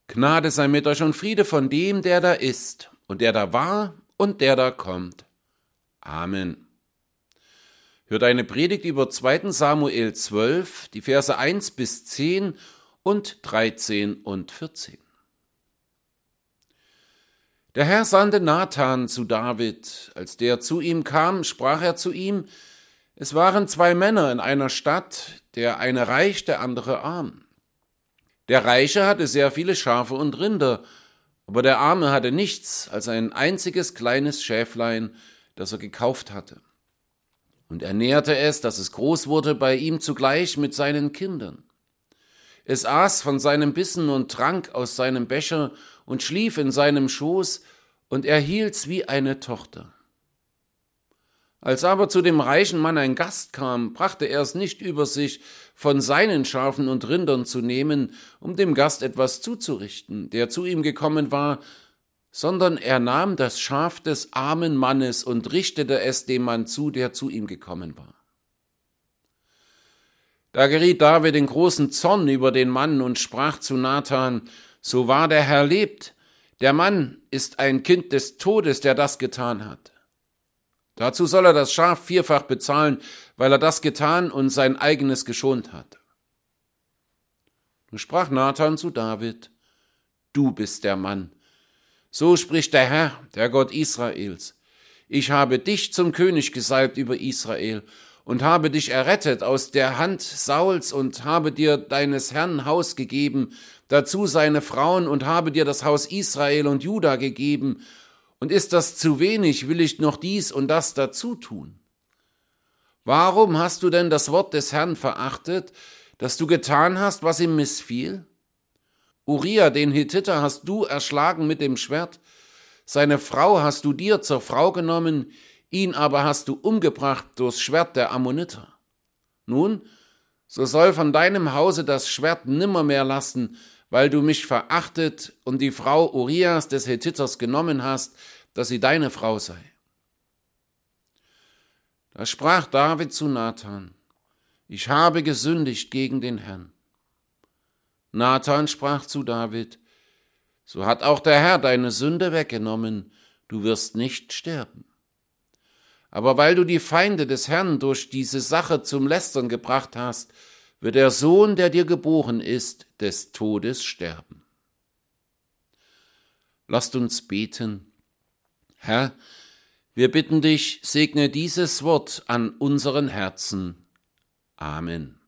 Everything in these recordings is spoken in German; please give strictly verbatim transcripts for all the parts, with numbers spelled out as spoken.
Gnade sei mit euch und Friede von dem, der da ist und der da war und der da kommt. Amen. Hört eine Predigt über zweiten Samuel zwölf, die Verse eins bis zehn und dreizehn und vierzehn. Der Herr sandte Nathan zu David. Als der zu ihm kam, sprach er zu ihm: Es waren zwei Männer in einer Stadt, der eine reich, der andere arm. Der Reiche hatte sehr viele Schafe und Rinder, aber der Arme hatte nichts als ein einziges kleines Schäflein, das er gekauft hatte. Und er nährte es, dass es groß wurde, bei ihm zugleich mit seinen Kindern. Es aß von seinem Bissen und trank aus seinem Becher und schlief in seinem Schoß, und er hielt's wie eine Tochter. Als aber zu dem reichen Mann ein Gast kam, brachte er es nicht über sich, von seinen Schafen und Rindern zu nehmen, um dem Gast etwas zuzurichten, der zu ihm gekommen war, sondern er nahm das Schaf des armen Mannes und richtete es dem Mann zu, der zu ihm gekommen war. Da geriet David in großen Zorn über den Mann und sprach zu Nathan: So wahr der Herr lebt, der Mann ist ein Kind des Todes, der das getan hat. Dazu soll er das Schaf vierfach bezahlen, weil er das getan und sein eigenes geschont hat. Und sprach Nathan zu David: Du bist der Mann. So spricht der Herr, der Gott Israels: Ich habe dich zum König gesalbt über Israel und habe dich errettet aus der Hand Sauls und habe dir deines Herrn Haus gegeben, dazu seine Frauen, und habe dir das Haus Israel und Juda gegeben. Und ist das zu wenig, will ich noch dies und das dazu tun. Warum hast du denn das Wort des Herrn verachtet, dass du getan hast, was ihm missfiel? Uriah, den Hethiter, hast du erschlagen mit dem Schwert, seine Frau hast du dir zur Frau genommen, ihn aber hast du umgebracht durchs Schwert der Ammoniter. Nun, so soll von deinem Hause das Schwert nimmermehr lassen, weil du mich verachtet und die Frau Urias des Hethiters genommen hast, dass sie deine Frau sei. Da sprach David zu Nathan: Ich habe gesündigt gegen den Herrn. Nathan sprach zu David: So hat auch der Herr deine Sünde weggenommen, du wirst nicht sterben. Aber weil du die Feinde des Herrn durch diese Sache zum Lästern gebracht hast, wird der Sohn, der dir geboren ist, des Todes sterben. Lasst uns beten. Herr, wir bitten dich, segne dieses Wort an unseren Herzen. Amen.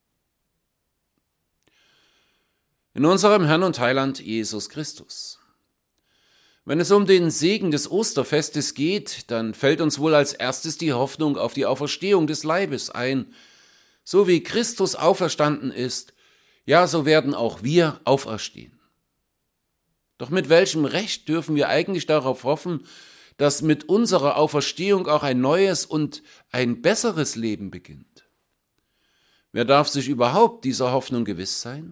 In unserem Herrn und Heiland Jesus Christus. Wenn es um den Segen des Osterfestes geht, dann fällt uns wohl als erstes die Hoffnung auf die Auferstehung des Leibes ein. So wie Christus auferstanden ist, ja, so werden auch wir auferstehen. Doch mit welchem Recht dürfen wir eigentlich darauf hoffen, dass mit unserer Auferstehung auch ein neues und ein besseres Leben beginnt? Wer darf sich überhaupt dieser Hoffnung gewiss sein?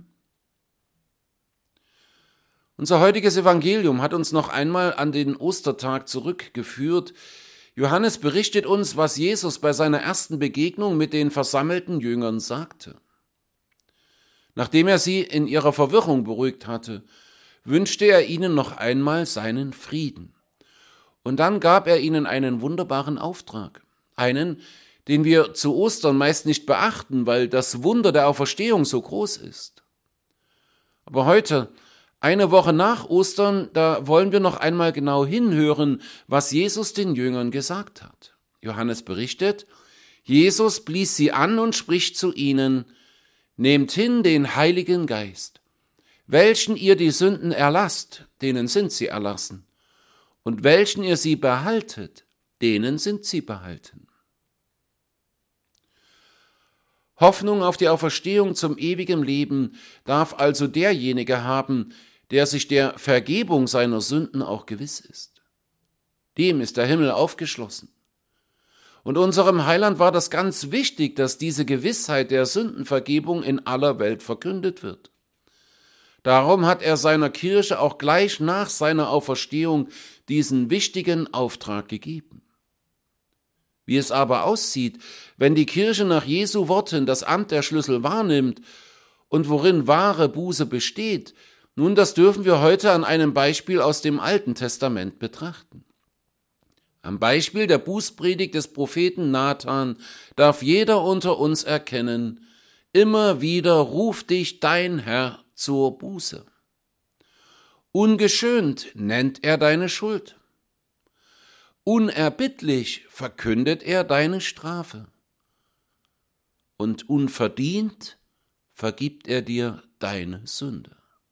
Unser heutiges Evangelium hat uns noch einmal an den Ostertag zurückgeführt. Johannes berichtet uns, was Jesus bei seiner ersten Begegnung mit den versammelten Jüngern sagte. Nachdem er sie in ihrer Verwirrung beruhigt hatte, wünschte er ihnen noch einmal seinen Frieden. Und dann gab er ihnen einen wunderbaren Auftrag, einen, den wir zu Ostern meist nicht beachten, weil das Wunder der Auferstehung so groß ist. Aber heute, eine Woche nach Ostern, da wollen wir noch einmal genau hinhören, was Jesus den Jüngern gesagt hat. Johannes berichtet: Jesus blies sie an und spricht zu ihnen: Nehmt hin den Heiligen Geist. Welchen ihr die Sünden erlasst, denen sind sie erlassen. Und welchen ihr sie behaltet, denen sind sie behalten. Hoffnung auf die Auferstehung zum ewigen Leben darf also derjenige haben, der sich der Vergebung seiner Sünden auch gewiss ist. Dem ist der Himmel aufgeschlossen. Und unserem Heiland war das ganz wichtig, dass diese Gewissheit der Sündenvergebung in aller Welt verkündet wird. Darum hat er seiner Kirche auch gleich nach seiner Auferstehung diesen wichtigen Auftrag gegeben. Wie es aber aussieht, wenn die Kirche nach Jesu Worten das Amt der Schlüssel wahrnimmt und worin wahre Buße besteht, Nun, das dürfen wir heute an einem Beispiel aus dem Alten Testament betrachten. Am Beispiel der Bußpredigt des Propheten Nathan darf jeder unter uns erkennen, immer wieder ruft dich dein Herr zur Buße. Ungeschönt nennt er deine Schuld. Unerbittlich verkündet er deine Strafe. Und unverdient vergibt er dir deine Sünde.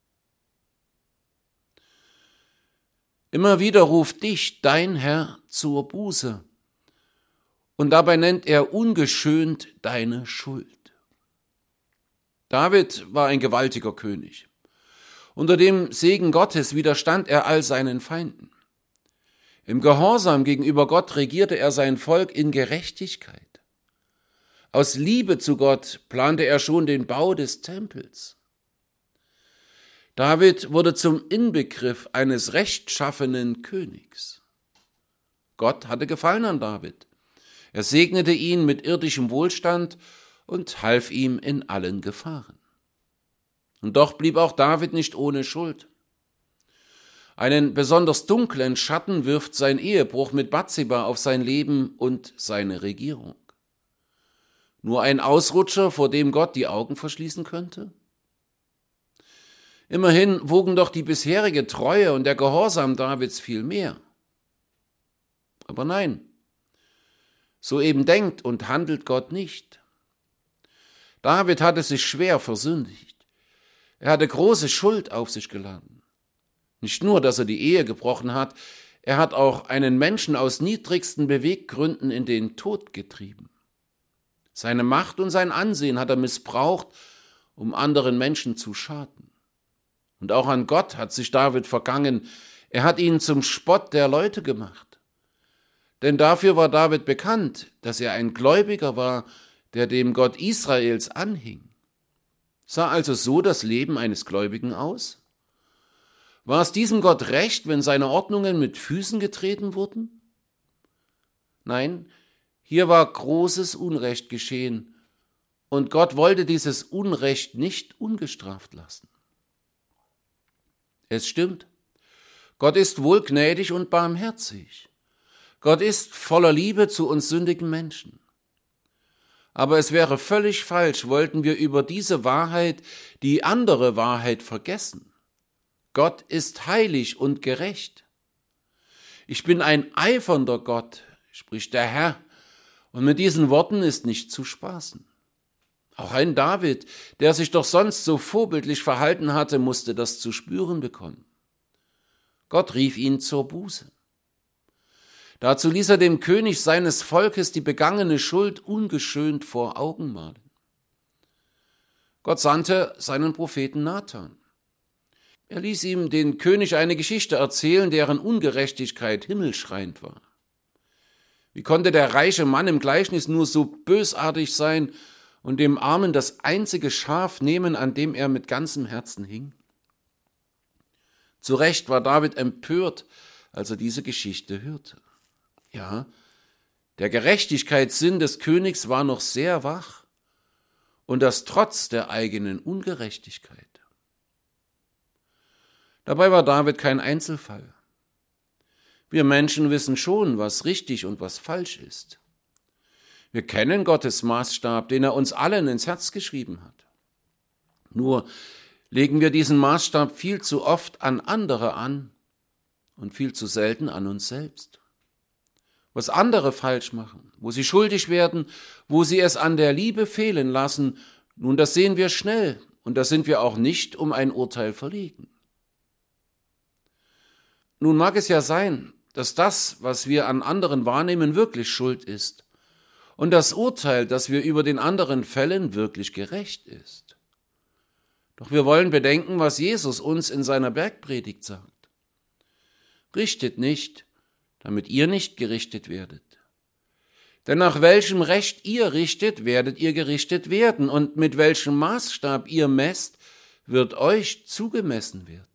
Immer wieder ruft dich dein Herr zur Buße. Und dabei nennt er ungeschönt deine Schuld. David war ein gewaltiger König. Unter dem Segen Gottes widerstand er all seinen Feinden. Im Gehorsam gegenüber Gott regierte er sein Volk in Gerechtigkeit. Aus Liebe zu Gott plante er schon den Bau des Tempels. David wurde zum Inbegriff eines rechtschaffenen Königs. Gott hatte Gefallen an David. Er segnete ihn mit irdischem Wohlstand und half ihm in allen Gefahren. Und doch blieb auch David nicht ohne Schuld. Einen besonders dunklen Schatten wirft sein Ehebruch mit Bathseba auf sein Leben und seine Regierung. Nur ein Ausrutscher, vor dem Gott die Augen verschließen könnte? Immerhin wogen doch die bisherige Treue und der Gehorsam Davids viel mehr. Aber nein, so eben denkt und handelt Gott nicht. David hatte sich schwer versündigt. Er hatte große Schuld auf sich geladen. Nicht nur, dass er die Ehe gebrochen hat, er hat auch einen Menschen aus niedrigsten Beweggründen in den Tod getrieben. Seine Macht und sein Ansehen hat er missbraucht, um anderen Menschen zu schaden. Und auch an Gott hat sich David vergangen. Er hat ihn zum Spott der Leute gemacht. Denn dafür war David bekannt, dass er ein Gläubiger war, der dem Gott Israels anhing. Sah also so das Leben eines Gläubigen aus? War es diesem Gott recht, wenn seine Ordnungen mit Füßen getreten wurden? Nein, hier war großes Unrecht geschehen, und Gott wollte dieses Unrecht nicht ungestraft lassen. Es stimmt, Gott ist wohl gnädig und barmherzig. Gott ist voller Liebe zu uns sündigen Menschen. Aber es wäre völlig falsch, wollten wir über diese Wahrheit die andere Wahrheit vergessen. Gott ist heilig und gerecht. Ich bin ein eifernder Gott, spricht der Herr, und mit diesen Worten ist nicht zu spaßen. Auch ein David, der sich doch sonst so vorbildlich verhalten hatte, musste das zu spüren bekommen. Gott rief ihn zur Buße. Dazu ließ er dem König seines Volkes die begangene Schuld ungeschönt vor Augen malen. Gott sandte seinen Propheten Nathan. Er ließ ihm den König eine Geschichte erzählen, deren Ungerechtigkeit himmelschreiend war. Wie konnte der reiche Mann im Gleichnis nur so bösartig sein und dem Armen das einzige Schaf nehmen, an dem er mit ganzem Herzen hing? Zu Recht war David empört, als er diese Geschichte hörte. Ja, der Gerechtigkeitssinn des Königs war noch sehr wach, und das trotz der eigenen Ungerechtigkeit. Dabei war David kein Einzelfall. Wir Menschen wissen schon, was richtig und was falsch ist. Wir kennen Gottes Maßstab, den er uns allen ins Herz geschrieben hat. Nur legen wir diesen Maßstab viel zu oft an andere an und viel zu selten an uns selbst. Was andere falsch machen, wo sie schuldig werden, wo sie es an der Liebe fehlen lassen, nun, das sehen wir schnell, und da sind wir auch nicht um ein Urteil verlegen. Nun mag es ja sein, dass das, was wir an anderen wahrnehmen, wirklich Schuld ist und das Urteil, das wir über den anderen fällen, wirklich gerecht ist. Doch wir wollen bedenken, was Jesus uns in seiner Bergpredigt sagt. Richtet nicht, damit ihr nicht gerichtet werdet. Denn nach welchem Recht ihr richtet, werdet ihr gerichtet werden, und mit welchem Maßstab ihr messt, wird euch zugemessen werden.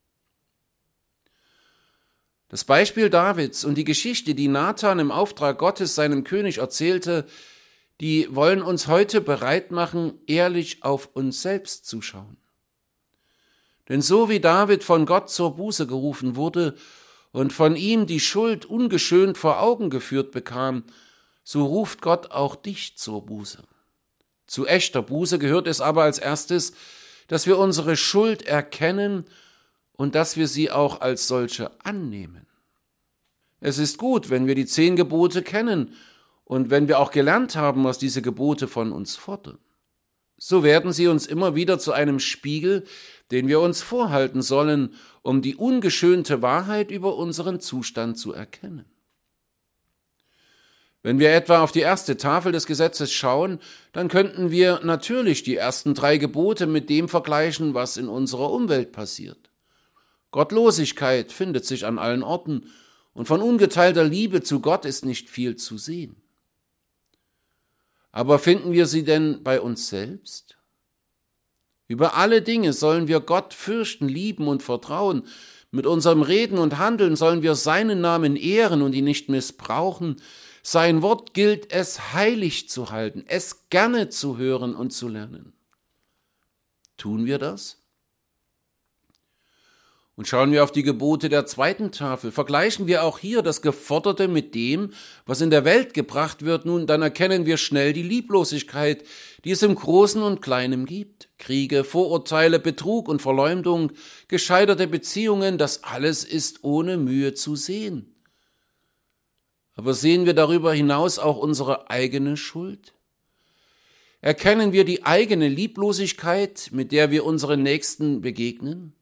Das Beispiel Davids und die Geschichte, die Nathan im Auftrag Gottes seinem König erzählte, die wollen uns heute bereit machen, ehrlich auf uns selbst zu schauen. Denn so wie David von Gott zur Buße gerufen wurde und von ihm die Schuld ungeschönt vor Augen geführt bekam, so ruft Gott auch dich zur Buße. Zu echter Buße gehört es aber als erstes, dass wir unsere Schuld erkennen und dass wir sie auch als solche annehmen. Es ist gut, wenn wir die zehn Gebote kennen und wenn wir auch gelernt haben, was diese Gebote von uns fordern. So werden sie uns immer wieder zu einem Spiegel, den wir uns vorhalten sollen, um die ungeschönte Wahrheit über unseren Zustand zu erkennen. Wenn wir etwa auf die erste Tafel des Gesetzes schauen, dann könnten wir natürlich die ersten drei Gebote mit dem vergleichen, was in unserer Umwelt passiert. Gottlosigkeit findet sich an allen Orten und von ungeteilter Liebe zu Gott ist nicht viel zu sehen. Aber finden wir sie denn bei uns selbst? Über alle Dinge sollen wir Gott fürchten, lieben und vertrauen. Mit unserem Reden und Handeln sollen wir seinen Namen ehren und ihn nicht missbrauchen. Sein Wort gilt es heilig zu halten, es gerne zu hören und zu lernen. Tun wir das? Und schauen wir auf die Gebote der zweiten Tafel, vergleichen wir auch hier das Geforderte mit dem, was in der Welt gebracht wird, nun, dann erkennen wir schnell die Lieblosigkeit, die es im Großen und Kleinen gibt. Kriege, Vorurteile, Betrug und Verleumdung, gescheiterte Beziehungen, das alles ist ohne Mühe zu sehen. Aber sehen wir darüber hinaus auch unsere eigene Schuld? Erkennen wir die eigene Lieblosigkeit, mit der wir unseren Nächsten begegnen?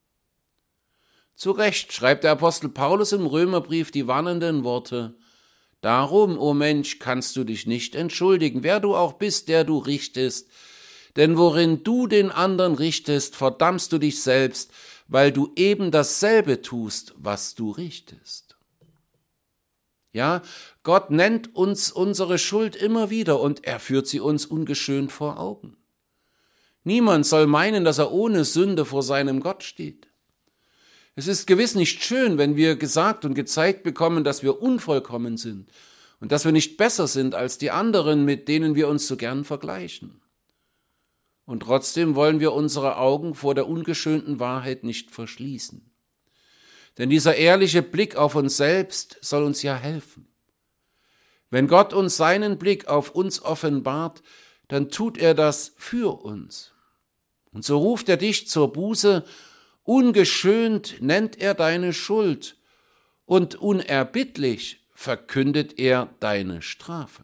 Zu Recht schreibt der Apostel Paulus im Römerbrief die warnenden Worte: Darum, o Mensch, kannst du dich nicht entschuldigen, wer du auch bist, der du richtest. Denn worin du den anderen richtest, verdammst du dich selbst, weil du eben dasselbe tust, was du richtest. Ja, Gott nennt uns unsere Schuld immer wieder und er führt sie uns ungeschönt vor Augen. Niemand soll meinen, dass er ohne Sünde vor seinem Gott steht. Es ist gewiss nicht schön, wenn wir gesagt und gezeigt bekommen, dass wir unvollkommen sind und dass wir nicht besser sind als die anderen, mit denen wir uns so gern vergleichen. Und trotzdem wollen wir unsere Augen vor der ungeschönten Wahrheit nicht verschließen. Denn dieser ehrliche Blick auf uns selbst soll uns ja helfen. Wenn Gott uns seinen Blick auf uns offenbart, dann tut er das für uns. Und so ruft er dich zur Buße, ungeschönt nennt er deine Schuld und unerbittlich verkündet er deine Strafe.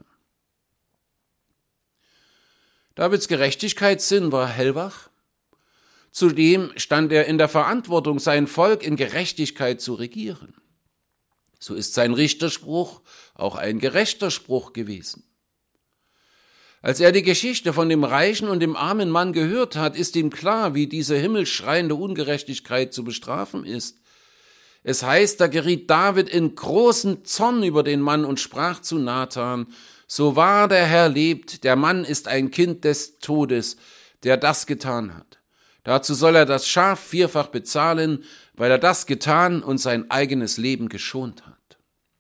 Davids Gerechtigkeitssinn war hellwach. Zudem stand er in der Verantwortung, sein Volk in Gerechtigkeit zu regieren. So ist sein Richterspruch auch ein gerechter Spruch gewesen. Als er die Geschichte von dem reichen und dem armen Mann gehört hat, ist ihm klar, wie diese himmelschreiende Ungerechtigkeit zu bestrafen ist. Es heißt, da geriet David in großen Zorn über den Mann und sprach zu Nathan: So wahr der Herr lebt, der Mann ist ein Kind des Todes, der das getan hat. Dazu soll er das Schaf vierfach bezahlen, weil er das getan und sein eigenes Leben geschont hat.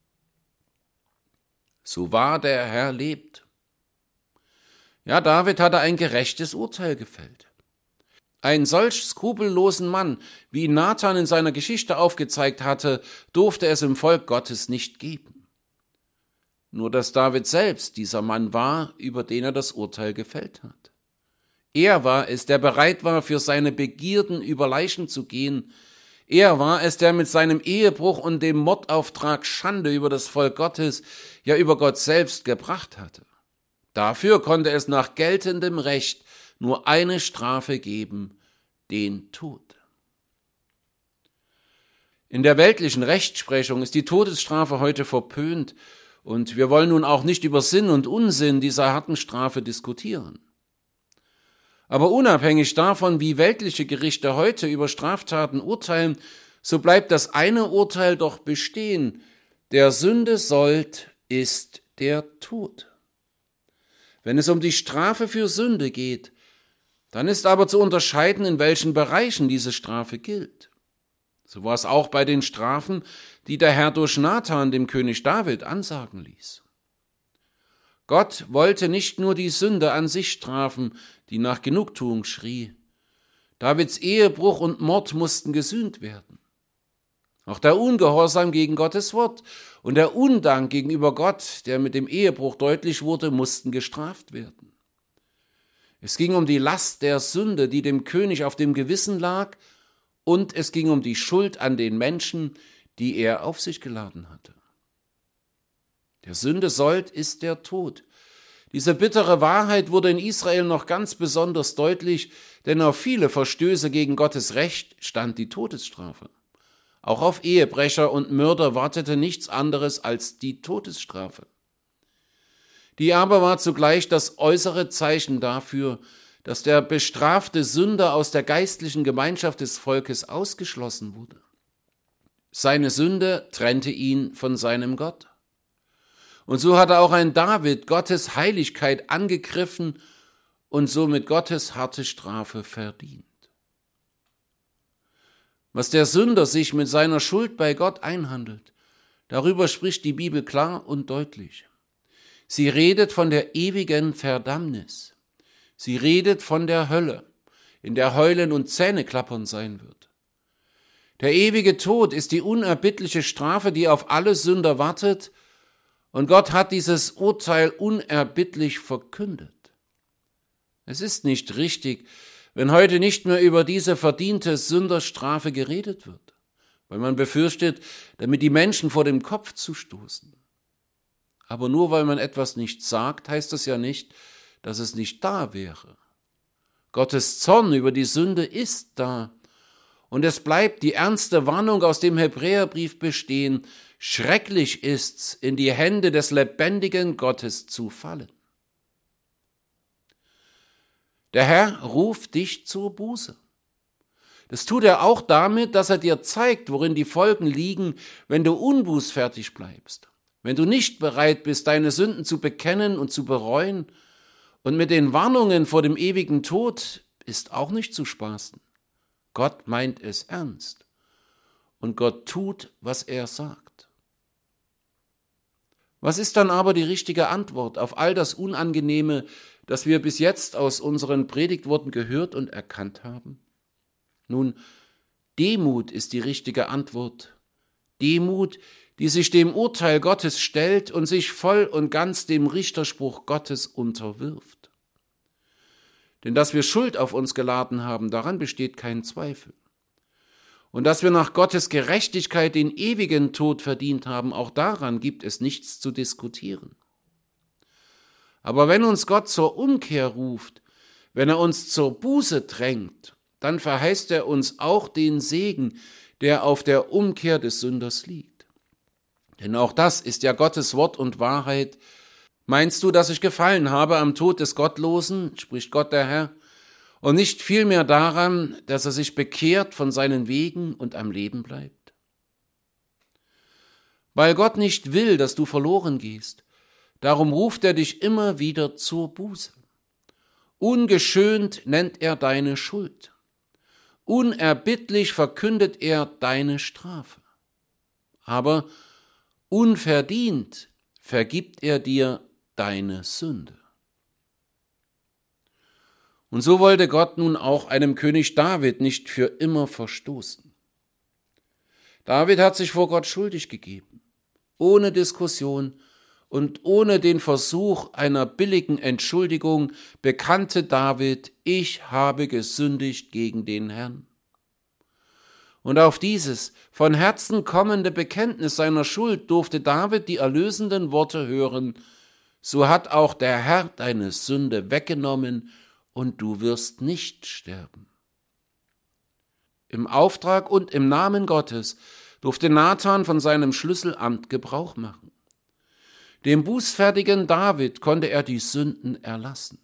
So wahr der Herr lebt. Ja, David hatte ein gerechtes Urteil gefällt. Einen solch skrupellosen Mann, wie ihn Nathan in seiner Geschichte aufgezeigt hatte, durfte es im Volk Gottes nicht geben. Nur dass David selbst dieser Mann war, über den er das Urteil gefällt hat. Er war es, der bereit war, für seine Begierden über Leichen zu gehen. Er war es, der mit seinem Ehebruch und dem Mordauftrag Schande über das Volk Gottes, ja über Gott selbst gebracht hatte. Dafür konnte es nach geltendem Recht nur eine Strafe geben, den Tod. In der weltlichen Rechtsprechung ist die Todesstrafe heute verpönt und wir wollen nun auch nicht über Sinn und Unsinn dieser harten Strafe diskutieren. Aber unabhängig davon, wie weltliche Gerichte heute über Straftaten urteilen, so bleibt das eine Urteil doch bestehen: Der Sünde Sold ist der Tod. Wenn es um die Strafe für Sünde geht, dann ist aber zu unterscheiden, in welchen Bereichen diese Strafe gilt. So war es auch bei den Strafen, die der Herr durch Nathan dem König David ansagen ließ. Gott wollte nicht nur die Sünde an sich strafen, die nach Genugtuung schrie. Davids Ehebruch und Mord mussten gesühnt werden. Auch der Ungehorsam gegen Gottes Wort und der Undank gegenüber Gott, der mit dem Ehebruch deutlich wurde, mussten gestraft werden. Es ging um die Last der Sünde, die dem König auf dem Gewissen lag, und es ging um die Schuld an den Menschen, die er auf sich geladen hatte. Der Sünde Sold ist der Tod. Diese bittere Wahrheit wurde in Israel noch ganz besonders deutlich, denn auf viele Verstöße gegen Gottes Recht stand die Todesstrafe. Auch auf Ehebrecher und Mörder wartete nichts anderes als die Todesstrafe. Die aber war zugleich das äußere Zeichen dafür, dass der bestrafte Sünder aus der geistlichen Gemeinschaft des Volkes ausgeschlossen wurde. Seine Sünde trennte ihn von seinem Gott. Und so hatte auch ein David Gottes Heiligkeit angegriffen und somit Gottes harte Strafe verdient. Was der Sünder sich mit seiner Schuld bei Gott einhandelt, darüber spricht die Bibel klar und deutlich. Sie redet von der ewigen Verdammnis. Sie redet von der Hölle, in der Heulen und Zähneklappern sein wird. Der ewige Tod ist die unerbittliche Strafe, die auf alle Sünder wartet, und Gott hat dieses Urteil unerbittlich verkündet. Es ist nicht richtig, wenn heute nicht mehr über diese verdiente Sünderstrafe geredet wird, weil man befürchtet, damit die Menschen vor dem Kopf zu stoßen. Aber nur weil man etwas nicht sagt, heißt das ja nicht, dass es nicht da wäre. Gottes Zorn über die Sünde ist da. Und es bleibt die ernste Warnung aus dem Hebräerbrief bestehen: Schrecklich ist's, in die Hände des lebendigen Gottes zu fallen. Der Herr ruft dich zur Buße. Das tut er auch damit, dass er dir zeigt, worin die Folgen liegen, wenn du unbußfertig bleibst, wenn du nicht bereit bist, deine Sünden zu bekennen und zu bereuen. Und mit den Warnungen vor dem ewigen Tod ist auch nicht zu spaßen. Gott meint es ernst. Und Gott tut, was er sagt. Was ist dann aber die richtige Antwort auf all das Unangenehme, das wir bis jetzt aus unseren Predigtworten gehört und erkannt haben? Nun, Demut ist die richtige Antwort. Demut, die sich dem Urteil Gottes stellt und sich voll und ganz dem Richterspruch Gottes unterwirft. Denn dass wir Schuld auf uns geladen haben, daran besteht kein Zweifel. Und dass wir nach Gottes Gerechtigkeit den ewigen Tod verdient haben, auch daran gibt es nichts zu diskutieren. Aber wenn uns Gott zur Umkehr ruft, wenn er uns zur Buße drängt, dann verheißt er uns auch den Segen, der auf der Umkehr des Sünders liegt. Denn auch das ist ja Gottes Wort und Wahrheit. Meinst du, dass ich gefallen habe am Tod des Gottlosen, spricht Gott der Herr, und nicht vielmehr daran, dass er sich bekehrt von seinen Wegen und am Leben bleibt? Weil Gott nicht will, dass du verloren gehst, darum ruft er dich immer wieder zur Buße. Ungeschönt nennt er deine Schuld. Unerbittlich verkündet er deine Strafe. Aber unverdient vergibt er dir deine Sünde. Und so wollte Gott nun auch einem König David nicht für immer verstoßen. David hat sich vor Gott schuldig gegeben, ohne Diskussion und ohne den Versuch einer billigen Entschuldigung bekannte David: Ich habe gesündigt gegen den Herrn. Und auf dieses von Herzen kommende Bekenntnis seiner Schuld durfte David die erlösenden Worte hören: So hat auch der Herr deine Sünde weggenommen und du wirst nicht sterben. Im Auftrag und im Namen Gottes durfte Nathan von seinem Schlüsselamt Gebrauch machen. Dem bußfertigen David konnte er die Sünden erlassen.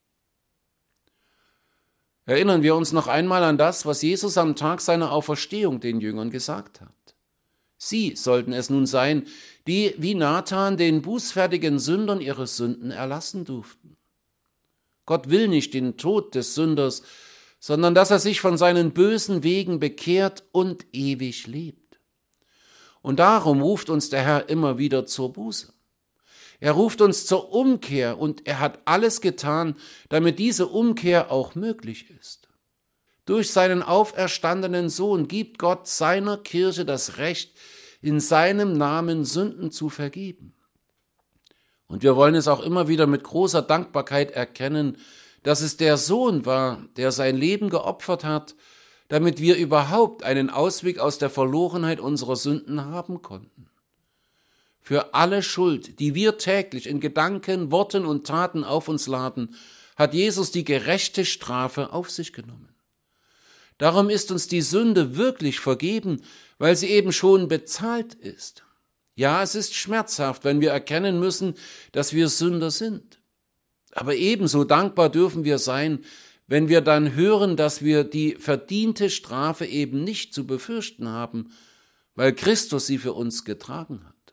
Erinnern wir uns noch einmal an das, was Jesus am Tag seiner Auferstehung den Jüngern gesagt hat. Sie sollten es nun sein, die wie Nathan den bußfertigen Sündern ihre Sünden erlassen durften. Gott will nicht den Tod des Sünders, sondern dass er sich von seinen bösen Wegen bekehrt und ewig lebt. Und darum ruft uns der Herr immer wieder zur Buße. Er ruft uns zur Umkehr und er hat alles getan, damit diese Umkehr auch möglich ist. Durch seinen auferstandenen Sohn gibt Gott seiner Kirche das Recht, in seinem Namen Sünden zu vergeben. Und wir wollen es auch immer wieder mit großer Dankbarkeit erkennen, dass es der Sohn war, der sein Leben geopfert hat, damit wir überhaupt einen Ausweg aus der Verlorenheit unserer Sünden haben konnten. Für alle Schuld, die wir täglich in Gedanken, Worten und Taten auf uns laden, hat Jesus die gerechte Strafe auf sich genommen. Darum ist uns die Sünde wirklich vergeben, weil sie eben schon bezahlt ist. Ja, es ist schmerzhaft, wenn wir erkennen müssen, dass wir Sünder sind. Aber ebenso dankbar dürfen wir sein, wenn wir dann hören, dass wir die verdiente Strafe eben nicht zu befürchten haben, weil Christus sie für uns getragen hat.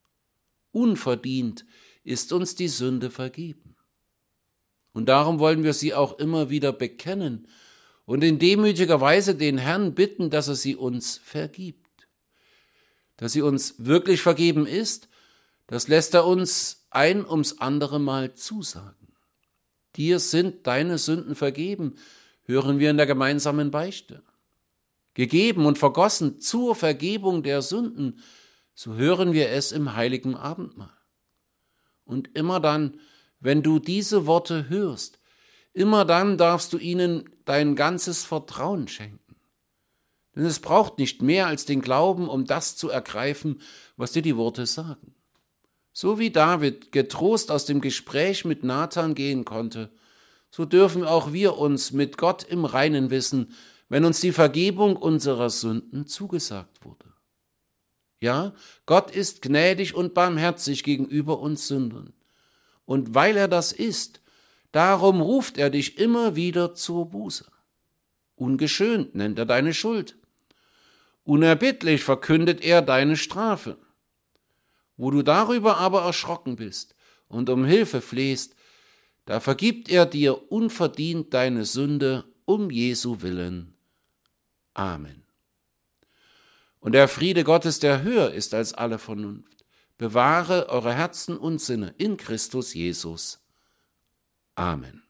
Unverdient ist uns die Sünde vergeben. Und darum wollen wir sie auch immer wieder bekennen und in demütiger Weise den Herrn bitten, dass er sie uns vergibt. Dass sie uns wirklich vergeben ist, das lässt er uns ein ums andere Mal zusagen. Dir sind deine Sünden vergeben, hören wir in der gemeinsamen Beichte. Gegeben und vergossen zur Vergebung der Sünden, so hören wir es im heiligen Abendmahl. Und immer dann, wenn du diese Worte hörst, immer dann darfst du ihnen dein ganzes Vertrauen schenken. Denn es braucht nicht mehr als den Glauben, um das zu ergreifen, was dir die Worte sagen. So wie David getrost aus dem Gespräch mit Nathan gehen konnte, so dürfen auch wir uns mit Gott im Reinen wissen, wenn uns die Vergebung unserer Sünden zugesagt wurde. Ja, Gott ist gnädig und barmherzig gegenüber uns Sündern. Und weil er das ist, darum ruft er dich immer wieder zur Buße. Ungeschönt nennt er deine Schuld. Unerbittlich verkündet er deine Strafe. Wo du darüber aber erschrocken bist und um Hilfe flehst, da vergibt er dir unverdient deine Sünde um Jesu willen. Amen. Und der Friede Gottes, der höher ist als alle Vernunft, bewahre eure Herzen und Sinne in Christus Jesus. Amen.